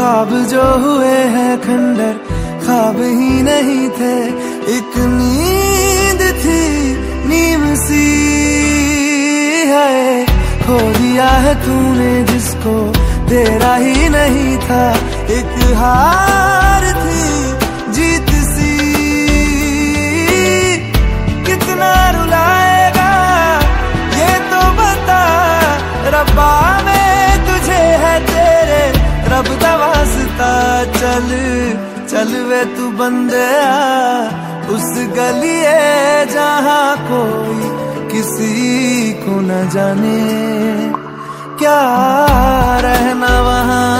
ख्वाब जो हुए हैं खंडर ख्वाब ही नहीं थे, एक नींद थी नीम सी है। खो दिया है तूने जिसको तेरा ही नहीं था, एक हार थी जीत सी। कितना रुलाएगा ये तो बता, रब्बा में तुझे है तेरे रब दा वास्ता। चल चल वे तू बंदिया उस गलिए जहाँ कोई किसी को न जाने, क्या रहना वहाँ